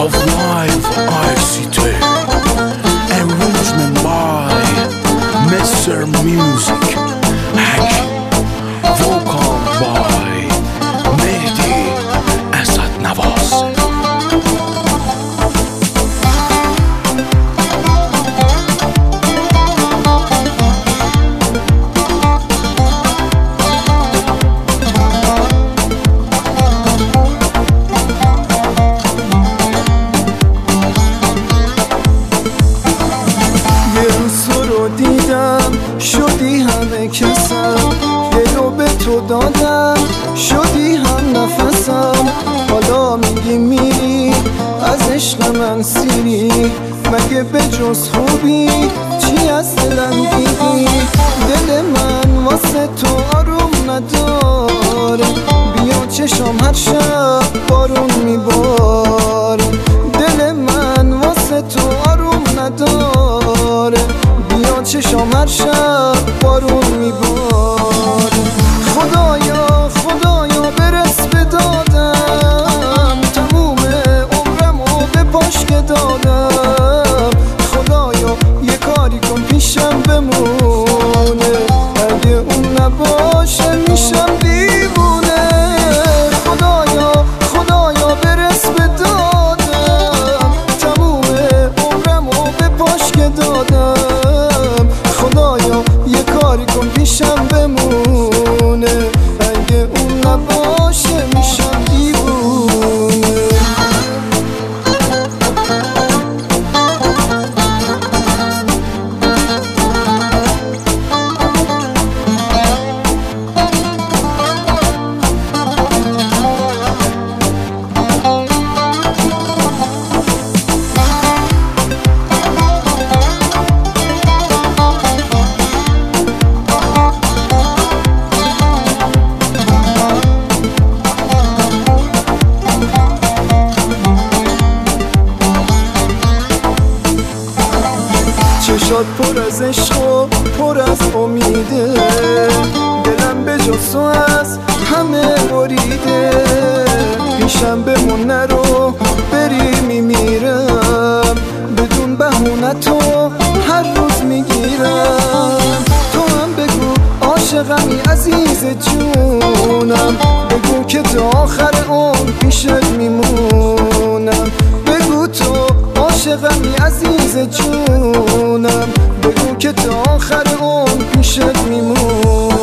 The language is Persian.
of life ICT, arrangement by Mr. Music Hakim, vocal by Mehdi Asad Nawaz. دیدم شدی همه کسم، دلو به تو دادم شدی هم نفسم. حالا میگی میری از عشق من سیری، مگه به جز خوبی چی از دلم دیدی؟ دل من واسه تو آروم نداره، بیا چشم هر شب بارون میباره. دل من واسه تو آروم نداره، بیا چشم هر شب بارون میباره. خدایا خدایا برس به دادم، تموم عمرمو به پاشک دادم. خدایا یه کاری کن پیشم بمونه، اگه اون نباشه میشم دیوونه. خدایا خدایا برس به دادم، تموم عمرمو به پاشک دادم. خدایا یه کاری کن پیشم بمونه، اگه اون نباشه میشم دیوونه. چشات پر از عشق و پر از امیده، دلم به جز تو از همه بریده. پیشم بمون نرو بری میمیرم، بدون بهونه تو هر روز میگیرم. تو هم بگو عاشقمی عزیز جونم، بگو که تا آخر عمر پیشت میمونم. بگو تو عاشقمی عزیز جونم، بگو که تا آخر عمر پیشت میمونم.